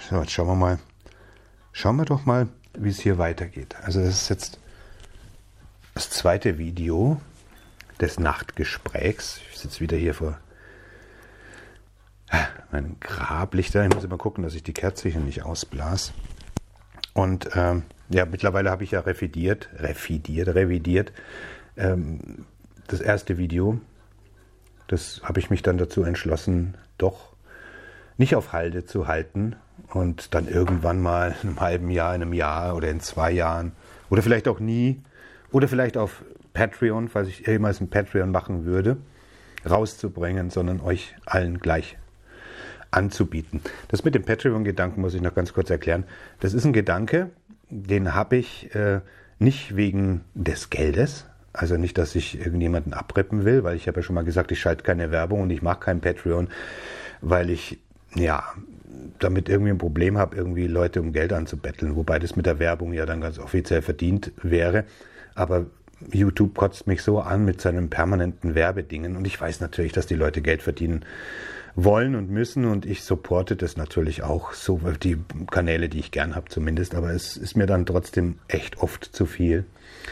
So, jetzt schauen wir doch mal, wie es hier weitergeht. Also das ist jetzt das zweite Video des Nachtgesprächs. Ich sitze wieder hier vor meinem Grablichter. Ich muss immer gucken, dass ich die Kerze hier nicht ausblas. Und ja, mittlerweile habe ich ja revidiert. Das erste Video, das habe ich mich dann dazu entschlossen, doch nicht auf Halde zu halten und dann irgendwann mal in einem halben Jahr, in einem Jahr oder in 2 Jahren oder vielleicht auch nie oder vielleicht auf Patreon, falls ich jemals ein Patreon machen würde, rauszubringen, sondern euch allen gleich anzubieten. Das mit dem Patreon-Gedanken muss ich noch ganz kurz erklären. Das ist ein Gedanke, den habe ich nicht wegen des Geldes, also nicht, dass ich irgendjemanden abrippen will, weil ich habe ja schon mal gesagt, ich schalte keine Werbung und ich mache kein Patreon, weil ich damit irgendwie ein Problem habe, irgendwie Leute um Geld anzubetteln, wobei das mit der Werbung ja dann ganz offiziell verdient wäre, aber YouTube kotzt mich so an mit seinen permanenten Werbedingen und ich weiß natürlich, dass die Leute Geld verdienen wollen und müssen und ich supporte das natürlich auch, so die Kanäle, die ich gern habe zumindest, aber es ist mir dann trotzdem echt oft zu viel.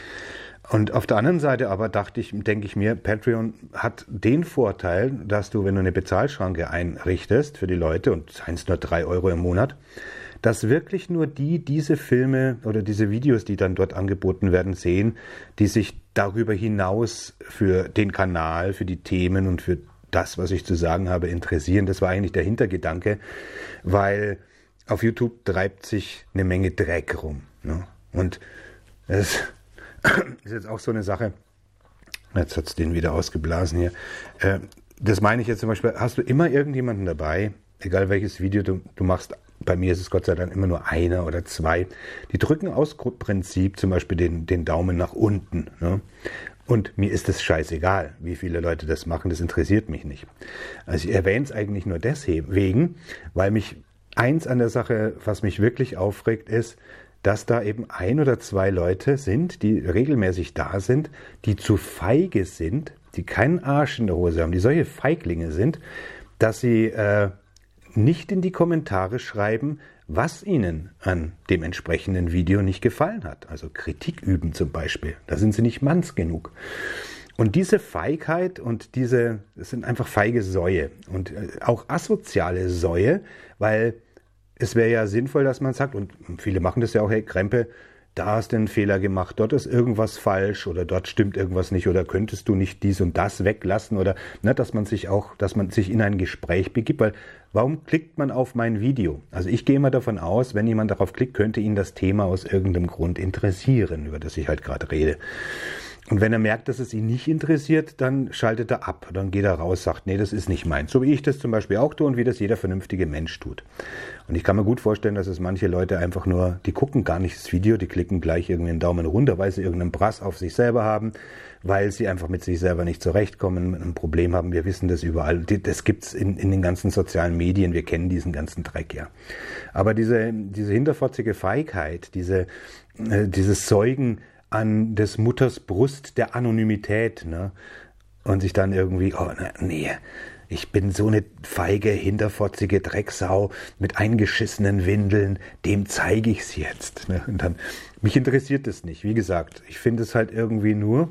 Und auf der anderen Seite aber denke ich mir, Patreon hat den Vorteil, dass du, wenn du eine Bezahlschranke einrichtest für die Leute, und seien es nur 3 Euro im Monat, dass wirklich nur diese Filme oder diese Videos, die dann dort angeboten werden, sehen, die sich darüber hinaus für den Kanal, für die Themen und für das, was ich zu sagen habe, interessieren. Das war eigentlich der Hintergedanke, weil auf YouTube treibt sich eine Menge Dreck rum. Ne? Und es ist jetzt auch so eine Sache, jetzt hat es den wieder ausgeblasen hier, das meine ich jetzt zum Beispiel, hast du immer irgendjemanden dabei, egal welches Video du machst, bei mir ist es Gott sei Dank immer nur 1 oder 2, die drücken aus Prinzip zum Beispiel den Daumen nach unten. Ne? Und mir ist es scheißegal, wie viele Leute das machen, das interessiert mich nicht. Also ich erwähne es eigentlich nur deswegen, weil mich eins an der Sache, was mich wirklich aufregt, ist, dass da eben 1 oder 2 Leute sind, die regelmäßig da sind, die zu feige sind, die keinen Arsch in der Hose haben, die solche Feiglinge sind, dass sie nicht in die Kommentare schreiben, was ihnen an dem entsprechenden Video nicht gefallen hat. Also Kritik üben zum Beispiel. Da sind sie nicht manns genug. Und diese Feigheit und das sind einfach feige Säue und auch asoziale Säue, weil es wäre ja sinnvoll, dass man sagt, und viele machen das ja auch, hey Krempe, da hast du einen Fehler gemacht, dort ist irgendwas falsch oder dort stimmt irgendwas nicht oder könntest du nicht dies und das weglassen oder dass man sich in ein Gespräch begibt, weil warum klickt man auf mein Video? Also ich gehe immer davon aus, wenn jemand darauf klickt, könnte ihn das Thema aus irgendeinem Grund interessieren, über das ich halt gerade rede. Und wenn er merkt, dass es ihn nicht interessiert, dann schaltet er ab. Dann geht er raus, sagt, nee, das ist nicht meins. So wie ich das zum Beispiel auch tue und wie das jeder vernünftige Mensch tut. Und ich kann mir gut vorstellen, dass es manche Leute einfach nur, die gucken gar nicht das Video, die klicken gleich irgendwie einen Daumen runter, weil sie irgendeinen Brass auf sich selber haben, weil sie einfach mit sich selber nicht zurechtkommen, ein Problem haben. Wir wissen das überall. Das gibt's in den ganzen sozialen Medien. Wir kennen diesen ganzen Dreck, ja. Aber diese hinterfotzige Feigheit, dieses Säugen an des Mutters Brust der Anonymität, ne? Und sich dann irgendwie, ich bin so eine feige, hinterfotzige Drecksau mit eingeschissenen Windeln, dem zeige ich's jetzt. Ne? Und dann, mich interessiert das nicht. Wie gesagt, ich finde es halt irgendwie nur,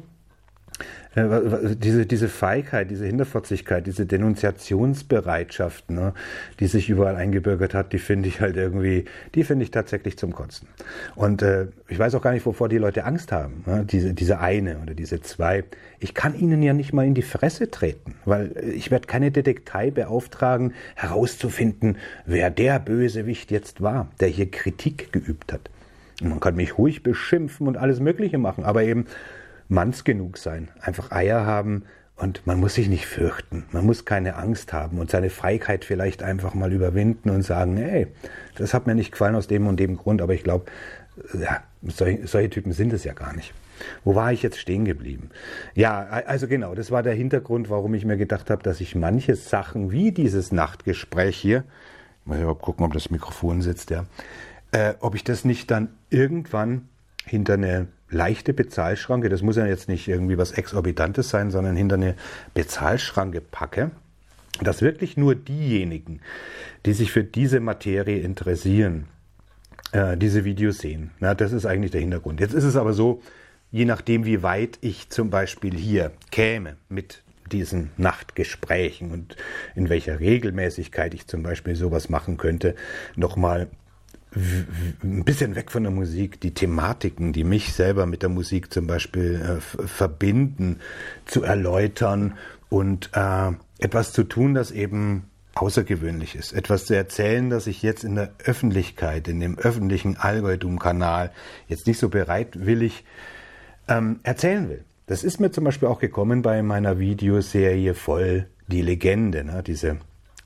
diese Feigheit, diese Hinterfotzigkeit, diese Denunziationsbereitschaft, ne, die sich überall eingebürgert hat, die finde ich tatsächlich zum Kotzen. Und ich weiß auch gar nicht, wovor die Leute Angst haben, ne, diese 1 oder diese 2. Ich kann ihnen ja nicht mal in die Fresse treten, weil ich werde keine Detektei beauftragen, herauszufinden, wer der Bösewicht jetzt war, der hier Kritik geübt hat. Und man kann mich ruhig beschimpfen und alles Mögliche machen, aber eben manns genug sein, einfach Eier haben und man muss sich nicht fürchten, man muss keine Angst haben und seine Feigheit vielleicht einfach mal überwinden und sagen, hey, das hat mir nicht gefallen aus dem und dem Grund, aber ich glaube, ja, solche Typen sind es ja gar nicht. Wo war ich jetzt stehen geblieben? Ja, also genau, das war der Hintergrund, warum ich mir gedacht habe, dass ich manche Sachen wie dieses Nachtgespräch hier, ich muss überhaupt gucken, ob das Mikrofon sitzt, ja, ob ich das nicht dann irgendwann hinter eine leichte Bezahlschranke, das muss ja jetzt nicht irgendwie was Exorbitantes sein, sondern hinter eine Bezahlschranke packe, dass wirklich nur diejenigen, die sich für diese Materie interessieren, diese Videos sehen. Na, das ist eigentlich der Hintergrund. Jetzt ist es aber so, je nachdem, wie weit ich zum Beispiel hier käme mit diesen Nachtgesprächen und in welcher Regelmäßigkeit ich zum Beispiel sowas machen könnte, nochmal ein bisschen weg von der Musik, die Thematiken, die mich selber mit der Musik zum Beispiel verbinden, zu erläutern und etwas zu tun, das eben außergewöhnlich ist. Etwas zu erzählen, das ich jetzt in der Öffentlichkeit, in dem öffentlichen Allgäutum-Kanal jetzt nicht so bereitwillig erzählen will. Das ist mir zum Beispiel auch gekommen bei meiner Videoserie Voll die Legende, ne? Diese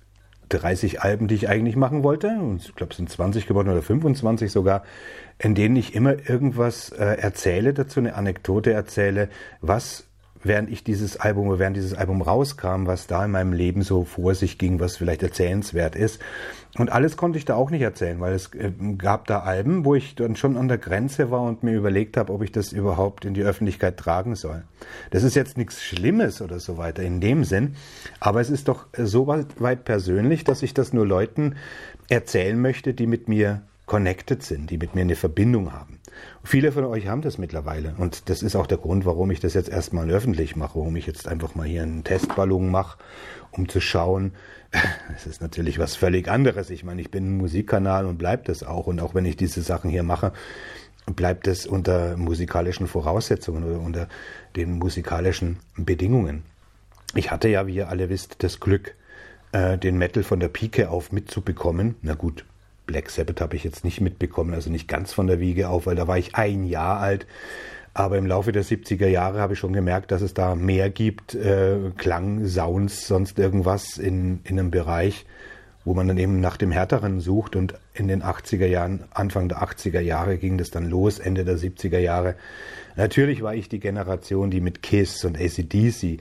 30 Alben, die ich eigentlich machen wollte, und ich glaube es sind 20 geworden oder 25 sogar, in denen ich immer irgendwas erzähle, dazu eine Anekdote erzähle, was während dieses Album rauskam, was da in meinem Leben so vor sich ging, was vielleicht erzählenswert ist. Und alles konnte ich da auch nicht erzählen, weil es gab da Alben, wo ich dann schon an der Grenze war und mir überlegt habe, ob ich das überhaupt in die Öffentlichkeit tragen soll. Das ist jetzt nichts Schlimmes oder so weiter in dem Sinn, aber es ist doch so weit persönlich, dass ich das nur Leuten erzählen möchte, die mit mir connected sind, die mit mir eine Verbindung haben. Viele von euch haben das mittlerweile und das ist auch der Grund, warum ich das jetzt erstmal öffentlich mache, warum ich jetzt einfach mal hier einen Testballon mache, um zu schauen. Es ist natürlich was völlig anderes. Ich meine, ich bin ein Musikkanal und bleibt das auch. Und auch wenn ich diese Sachen hier mache, bleibt es unter musikalischen Voraussetzungen oder unter den musikalischen Bedingungen. Ich hatte ja, wie ihr alle wisst, das Glück, den Metal von der Pike auf mitzubekommen. Na gut, Black Sabbath habe ich jetzt nicht mitbekommen, also nicht ganz von der Wiege auf, weil da war ich 1 Jahr alt. Aber im Laufe der 70er Jahre habe ich schon gemerkt, dass es da mehr gibt, Klang, Sounds, sonst irgendwas in einem Bereich, wo man dann eben nach dem Härteren sucht. Und in den 80er Jahren, Anfang der 80er Jahre ging das dann los, Ende der 70er Jahre. Natürlich war ich die Generation, die mit Kiss und AC/DC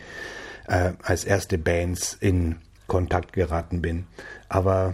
als erste Bands in Kontakt geraten bin. Aber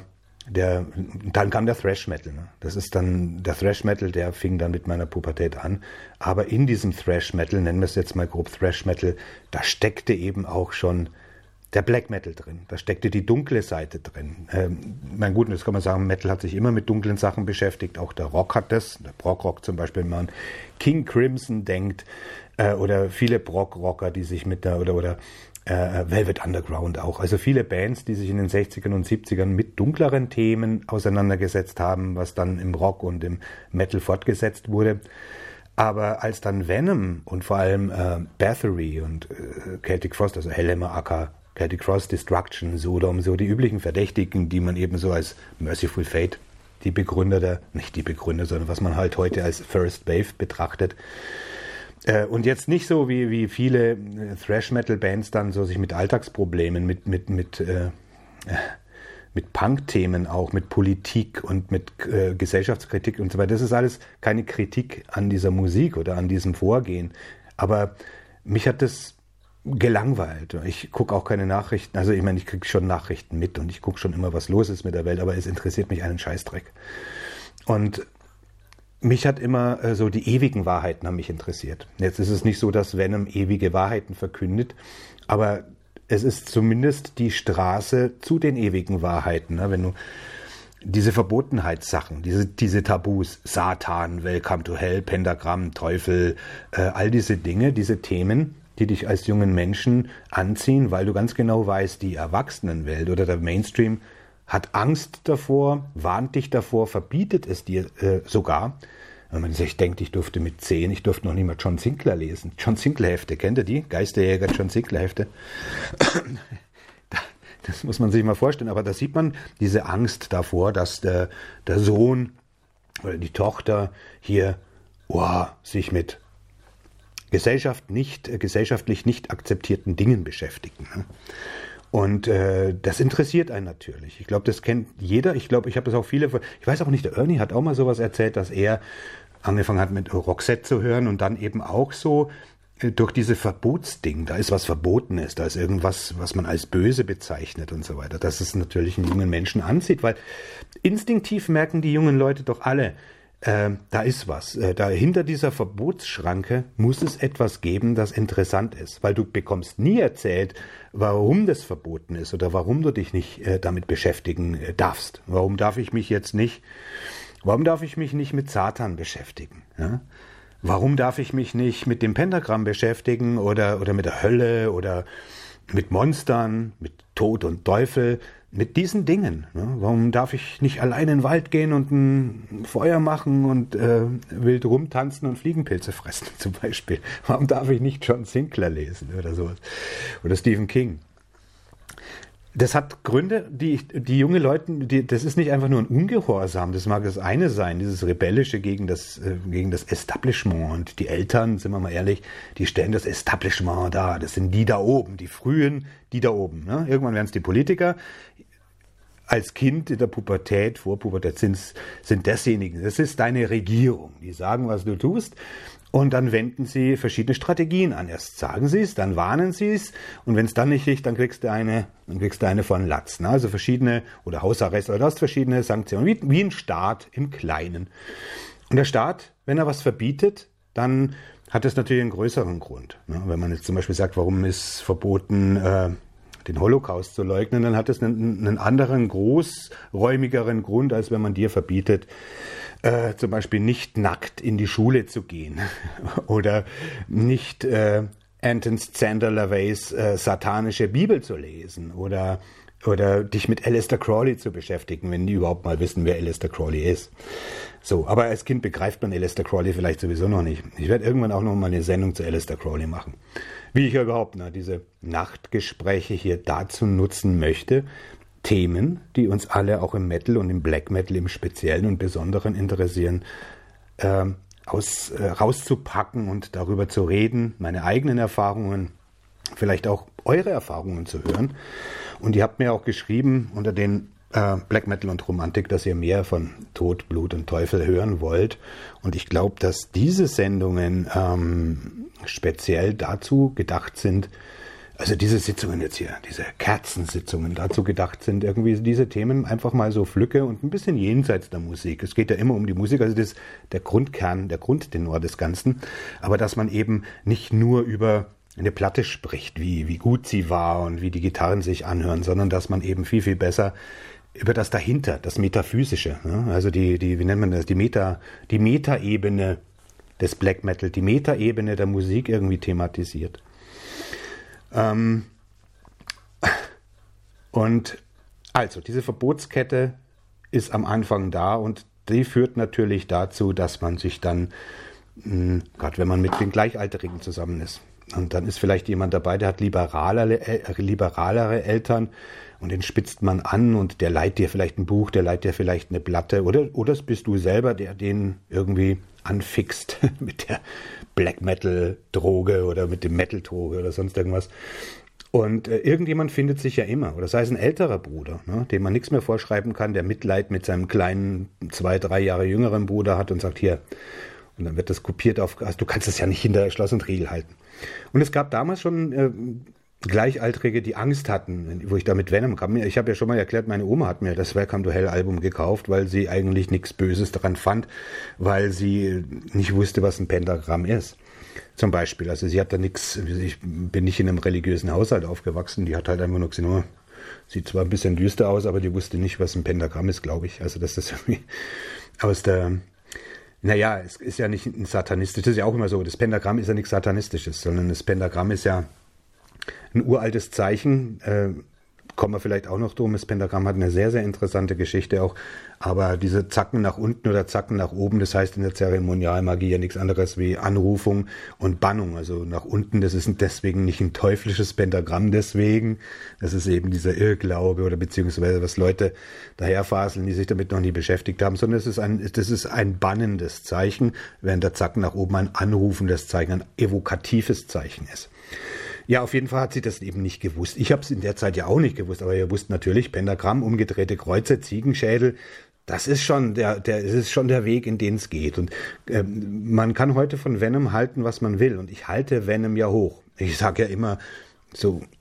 dann kam der Thrash Metal. Ne? Das ist dann der Thrash Metal, der fing dann mit meiner Pubertät an. Aber in diesem Thrash Metal, nennen wir es jetzt mal grob Thrash Metal, da steckte eben auch schon der Black Metal drin. Da steckte die dunkle Seite drin. Mein gut, das kann man sagen, Metal hat sich immer mit dunklen Sachen beschäftigt. Auch der Rock hat das. Der Prog-Rock zum Beispiel, wenn man King Crimson denkt, oder viele Prog-Rocker, die sich mit der, oder Velvet Underground auch. Also viele Bands, die sich in den 60ern und 70ern mit dunkleren Themen auseinandergesetzt haben, was dann im Rock und im Metal fortgesetzt wurde. Aber als dann Venom und vor allem Bathory und Celtic Frost, also Hellhammer, aka Celtic Frost, Destruction, Sodom, so die üblichen Verdächtigen, die man eben so als Merciful Fate, die Begründer nicht die Begründer, sondern was man halt heute als First Wave betrachtet. Und jetzt nicht so wie viele Thrash-Metal-Bands dann so sich mit Alltagsproblemen, mit Punk-Themen auch, mit Politik und mit Gesellschaftskritik und so weiter. Das ist alles keine Kritik an dieser Musik oder an diesem Vorgehen. Aber mich hat das gelangweilt. Ich gucke auch keine Nachrichten. Also ich meine, ich kriege schon Nachrichten mit und ich gucke schon immer, was los ist mit der Welt, aber es interessiert mich einen Scheißdreck. Und mich hat immer so die ewigen Wahrheiten haben mich interessiert. Jetzt ist es nicht so, dass Venom ewige Wahrheiten verkündet, aber es ist zumindest die Straße zu den ewigen Wahrheiten. Ne? Wenn du diese Verbotenheitssachen, diese Tabus, Satan, Welcome to Hell, Pentagramm, Teufel, all diese Dinge, diese Themen, die dich als jungen Menschen anziehen, weil du ganz genau weißt, die Erwachsenenwelt oder der Mainstream hat Angst davor, warnt dich davor, verbietet es dir sogar. Wenn man sich denkt, ich durfte mit 10, ich durfte noch nie mal John Sinclair lesen. John Sinclair Hefte, kennt ihr die? Geisterjäger John Sinclair Hefte. Das muss man sich mal vorstellen. Aber da sieht man diese Angst davor, dass der Sohn oder die Tochter hier sich mit gesellschaftlich nicht akzeptierten Dingen beschäftigen. Ne? Und das interessiert einen natürlich. Ich glaube, das kennt jeder. Ich glaube, ich habe das auch ich weiß auch nicht, der Ernie hat auch mal sowas erzählt, dass er angefangen hat mit Roxette zu hören und dann eben auch so durch diese Verbotsding, da ist was Verbotenes, da ist irgendwas, was man als böse bezeichnet und so weiter, dass es natürlich einen jungen Menschen anzieht, weil instinktiv merken die jungen Leute doch alle, da ist was. Da hinter dieser Verbotsschranke muss es etwas geben, das interessant ist. Weil du bekommst nie erzählt, warum das verboten ist oder warum du dich nicht damit beschäftigen darfst. Warum darf ich mich nicht mit Satan beschäftigen? Ja? Warum darf ich mich nicht mit dem Pentagramm beschäftigen oder mit der Hölle oder mit Monstern, mit Tod und Teufel? Mit diesen Dingen. Ne? Warum darf ich nicht allein in den Wald gehen und ein Feuer machen und wild rumtanzen und Fliegenpilze fressen zum Beispiel? Warum darf ich nicht John Sinclair lesen oder sowas? Oder Stephen King? Das hat Gründe, die junge Leute, das ist nicht einfach nur ein Ungehorsam, das mag das eine sein, dieses Rebellische gegen das Establishment. Und die Eltern, sind wir mal ehrlich, die stellen das Establishment dar. Das sind die da oben, die Frühen, die da oben. Ne? Irgendwann werden es die Politiker. Als Kind in der Pubertät, Vorpubertät sind desjenigen. Das ist deine Regierung. Die sagen, was du tust. Und dann wenden sie verschiedene Strategien an. Erst sagen sie es, dann warnen sie es. Und wenn es dann nicht liegt, dann kriegst du eine von Latz. Ne? Also verschiedene, oder Hausarrest, oder du hast verschiedene Sanktionen. Wie ein Staat im Kleinen. Und der Staat, wenn er was verbietet, dann hat das natürlich einen größeren Grund. Ne? Wenn man jetzt zum Beispiel sagt, warum ist verboten, den Holocaust zu leugnen, dann hat es einen anderen, großräumigeren Grund, als wenn man dir verbietet, zum Beispiel nicht nackt in die Schule zu gehen oder nicht Anton Zander LaVeys satanische Bibel zu lesen oder dich mit Aleister Crowley zu beschäftigen, wenn die überhaupt mal wissen, wer Aleister Crowley ist. So, aber als Kind begreift man Aleister Crowley vielleicht sowieso noch nicht. Ich werde irgendwann auch noch mal eine Sendung zu Aleister Crowley machen. Wie ich ja überhaupt diese Nachtgespräche hier dazu nutzen möchte, Themen, die uns alle auch im Metal und im Black Metal im Speziellen und Besonderen interessieren, rauszupacken und darüber zu reden, meine eigenen Erfahrungen, vielleicht auch eure Erfahrungen zu hören. Und ihr habt mir auch geschrieben unter den Black Metal und Romantik, dass ihr mehr von Tod, Blut und Teufel hören wollt. Und ich glaube, dass diese Sendungen speziell dazu gedacht sind, also diese Sitzungen jetzt hier, diese Kerzensitzungen dazu gedacht sind, irgendwie diese Themen einfach mal so pflücke und ein bisschen jenseits der Musik. Es geht ja immer um die Musik, also das ist der Grundkern, der Grundtenor des Ganzen. Aber dass man eben nicht nur über eine Platte spricht, wie gut sie war und wie die Gitarren sich anhören, sondern dass man eben viel, viel besser über das dahinter, das Metaphysische, ne? Also wie nennt man das, die Metaebene des Black Metal, die Metaebene der Musik irgendwie thematisiert. Und also, diese Verbotskette ist am Anfang da und die führt natürlich dazu, dass man sich dann, gerade wenn man mit den Gleichaltrigen zusammen ist, und dann ist vielleicht jemand dabei, der hat liberalere Eltern und den spitzt man an und der leiht dir vielleicht ein Buch, der leiht dir vielleicht eine Platte oder es bist du selber, der den irgendwie anfixt mit der Black Metal Droge oder mit dem Metal Droge oder sonst irgendwas. Und irgendjemand findet sich ja immer, oder sei es ein älterer Bruder, ne, dem man nichts mehr vorschreiben kann, der Mitleid mit seinem kleinen, 2-3 Jahre jüngeren Bruder hat und sagt, hier, und dann wird das kopiert also du kannst es ja nicht hinter Schloss und Riegel halten. Und es gab damals schon Gleichaltrige, die Angst hatten, wo ich da mit Venom kam. Ich habe ja schon mal erklärt, meine Oma hat mir das Welcome to Hell Album gekauft, weil sie eigentlich nichts Böses daran fand, weil sie nicht wusste, was ein Pentagramm ist. Zum Beispiel, also sie hat da nichts, ich bin nicht in einem religiösen Haushalt aufgewachsen, die hat halt einfach nur gesehen, sieht zwar ein bisschen düster aus, aber die wusste nicht, was ein Pentagramm ist, glaube ich. Also das ist irgendwie aus der... Naja, es ist ja nicht ein satanistisches, das ist ja auch immer so, das Pentagramm ist ja nichts Satanistisches, sondern das Pentagramm ist ja ein uraltes Zeichen, kommen wir vielleicht auch noch drum, das Pentagramm hat eine sehr, sehr interessante Geschichte auch, aber diese Zacken nach unten oder Zacken nach oben, das heißt in der Zeremonialmagie ja nichts anderes wie Anrufung und Bannung, also nach unten, das ist deswegen nicht ein teuflisches Pentagramm deswegen, das ist eben dieser Irrglaube oder beziehungsweise was Leute daherfaseln, die sich damit noch nie beschäftigt haben, sondern das ist ein bannendes Zeichen, während der Zacken nach oben ein anrufendes Zeichen, ein evokatives Zeichen ist. Ja, auf jeden Fall hat sie das eben nicht gewusst. Ich habe es in der Zeit ja auch nicht gewusst, aber ihr wusst natürlich, Pentagramm, umgedrehte Kreuze, Ziegenschädel, das ist schon der Weg, in den es geht. Und man kann heute von Venom halten, was man will. Und ich halte Venom ja hoch. Ich sage ja immer, so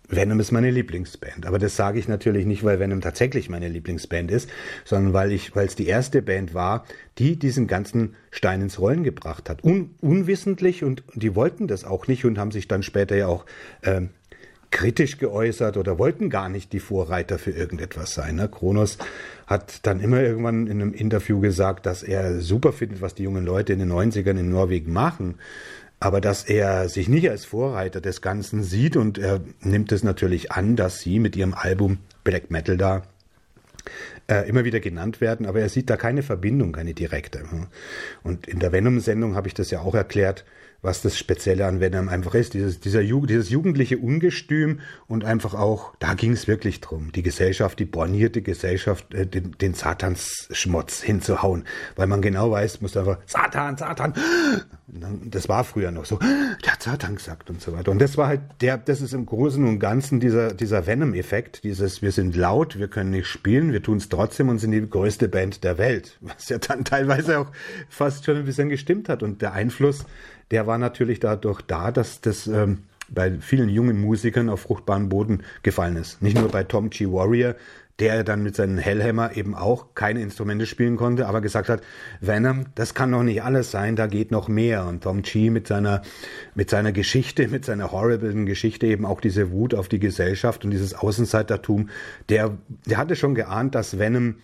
Venom ist meine Lieblingsband. Aber das sage ich natürlich nicht, weil Venom tatsächlich meine Lieblingsband ist, sondern weil es die erste Band war, die diesen ganzen Stein ins Rollen gebracht hat. Unwissentlich, und die wollten das auch nicht und haben sich dann später ja auch kritisch geäußert oder wollten gar nicht die Vorreiter für irgendetwas sein. Ne? Kronos hat dann immer irgendwann in einem Interview gesagt, dass er super findet, was die jungen Leute in den 90ern in Norwegen machen, aber dass er sich nicht als Vorreiter des Ganzen sieht, und er nimmt es natürlich an, dass sie mit ihrem Album Black Metal da immer wieder genannt werden, aber er sieht da keine Verbindung, keine direkte. Und in der Venom-Sendung habe ich das ja auch erklärt, was das Spezielle an Venom einfach ist, dieses jugendliche Ungestüm, und einfach auch, da ging es wirklich drum, die Gesellschaft, die bornierte Gesellschaft, den Satansschmutz hinzuhauen, weil man genau weiß, muss einfach Satan, Satan, und dann, das war früher noch so, der hat Satan gesagt und so weiter, und das war halt das ist im Großen und Ganzen dieser Venom-Effekt, wir sind laut, wir können nicht spielen, wir tun es trotzdem und sind die größte Band der Welt, was ja dann teilweise auch fast schon ein bisschen gestimmt hat, und der Einfluss, der war natürlich dadurch da, dass das bei vielen jungen Musikern auf fruchtbaren Boden gefallen ist. Nicht nur bei Tom G. Warrior, der dann mit seinem Hellhammer eben auch keine Instrumente spielen konnte, aber gesagt hat, Venom, das kann doch nicht alles sein, da geht noch mehr. Und Tom G. mit seiner Geschichte, mit seiner horriblen Geschichte, eben auch diese Wut auf die Gesellschaft und dieses Außenseitertum, der hatte schon geahnt, dass Venom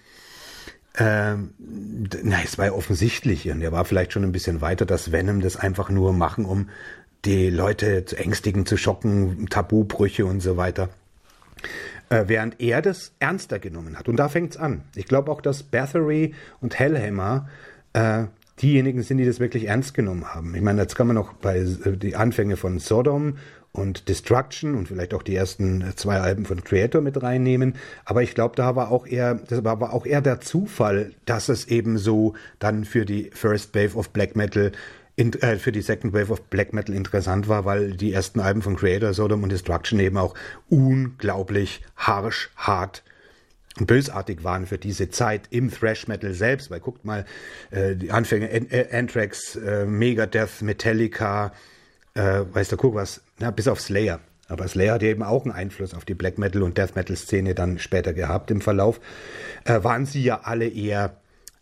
es war ja offensichtlich, und er war vielleicht schon ein bisschen weiter, dass Venom das einfach nur machen, um die Leute zu ängstigen, zu schocken, Tabubrüche und so weiter. Während er das ernster genommen hat. Und da fängt's an. Ich glaube auch, dass Bathory und Hellhammer diejenigen sind, die das wirklich ernst genommen haben. Ich meine, jetzt kann man noch bei die Anfänge von Sodom und Destruction und vielleicht auch die ersten 2 Alben von Creator mit reinnehmen. Aber ich glaube, das war auch eher der Zufall, dass es eben so dann für die First Wave of Black Metal, für die Second Wave of Black Metal interessant war, weil die ersten Alben von Creator, Sodom und Destruction eben auch unglaublich harsch, hart und bösartig waren für diese Zeit im Thrash Metal selbst. Weil guckt mal, die Anfänge, Anthrax, Megadeth, Metallica, weiß der Kuck was, bis auf Slayer. Aber Slayer hat eben auch einen Einfluss auf die Black Metal und Death Metal Szene dann später gehabt im Verlauf. Waren sie ja alle eher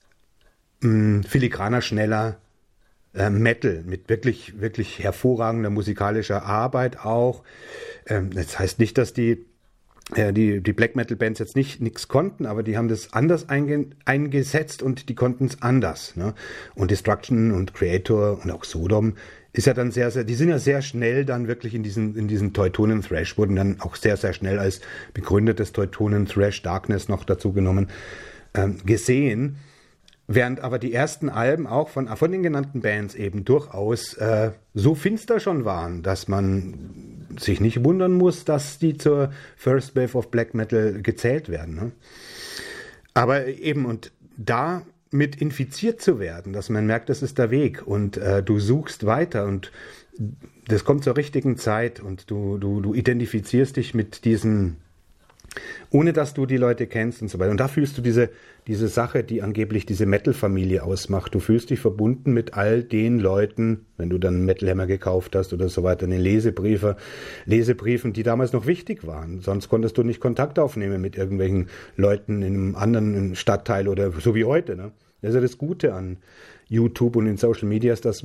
filigraner, schneller Metal mit wirklich, wirklich hervorragender musikalischer Arbeit auch. Das heißt nicht, dass die Black Metal Bands jetzt nichts konnten, aber die haben das anders eingesetzt und die konnten es anders. Ne? Und Destruction und Creator und auch Sodom ist ja dann sehr, sehr, die sind ja sehr schnell dann wirklich in diesen Teutonen Thrash, wurden dann auch sehr, sehr schnell als begründetes Teutonen Thrash Darkness noch dazu genommen, gesehen. Während aber die ersten Alben auch von den genannten Bands eben durchaus so finster schon waren, dass man sich nicht wundern muss, dass die zur First Wave of Black Metal gezählt werden. Ne? Aber eben, und da mit infiziert zu werden, dass man merkt, das ist der Weg, und du suchst weiter, und das kommt zur richtigen Zeit, und du identifizierst dich mit diesen, ohne dass du die Leute kennst und so weiter. Und da fühlst du diese Sache, die angeblich diese Metal-Familie ausmacht. Du fühlst dich verbunden mit all den Leuten, wenn du dann Metal Hammer gekauft hast oder so weiter, in den Lesebriefen, die damals noch wichtig waren. Sonst konntest du nicht Kontakt aufnehmen mit irgendwelchen Leuten in einem anderen Stadtteil oder so wie heute. Ne? Das ist ja das Gute an YouTube und in Social Media, dass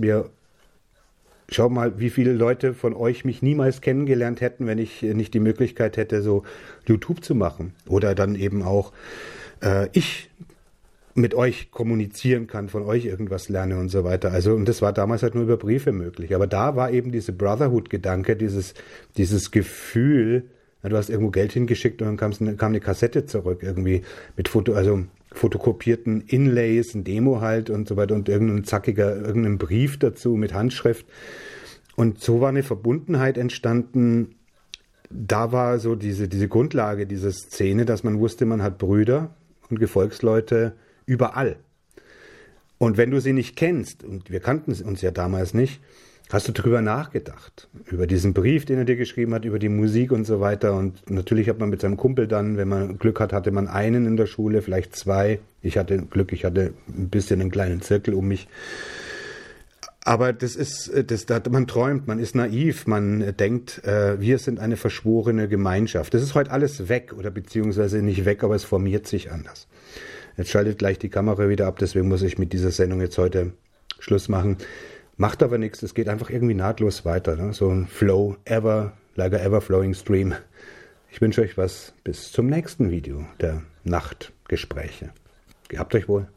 schau mal, wie viele Leute von euch mich niemals kennengelernt hätten, wenn ich nicht die Möglichkeit hätte, so YouTube zu machen. Oder dann eben auch ich mit euch kommunizieren kann, von euch irgendwas lerne und so weiter. Also, und das war damals halt nur über Briefe möglich. Aber da war eben diese Brotherhood-Gedanke, dieses Gefühl, du hast irgendwo Geld hingeschickt und dann kam eine Kassette zurück, irgendwie mit fotokopierten Inlays, ein Demo halt und so weiter und irgendein Brief dazu mit Handschrift. Und so war eine Verbundenheit entstanden. Da war so diese Grundlage dieser Szene, dass man wusste, man hat Brüder und Gefolgsleute überall. Und wenn du sie nicht kennst, und wir kannten uns ja damals nicht, hast du drüber nachgedacht, über diesen Brief, den er dir geschrieben hat, über die Musik und so weiter. Und natürlich hat man mit seinem Kumpel dann, wenn man Glück hat, hatte man einen in der Schule, vielleicht 2. Ich hatte Glück, ich hatte ein bisschen einen kleinen Zirkel um mich. Aber man träumt, man ist naiv, man denkt, wir sind eine verschworene Gemeinschaft. Das ist heute alles weg oder beziehungsweise nicht weg, aber es formiert sich anders. Jetzt schaltet gleich die Kamera wieder ab, deswegen muss ich mit dieser Sendung jetzt heute Schluss machen. Macht aber nichts, es geht einfach irgendwie nahtlos weiter. Ne? So ein Flow, like a ever-flowing stream. Ich wünsche euch was bis zum nächsten Video der Nachtgespräche. Gehabt euch wohl.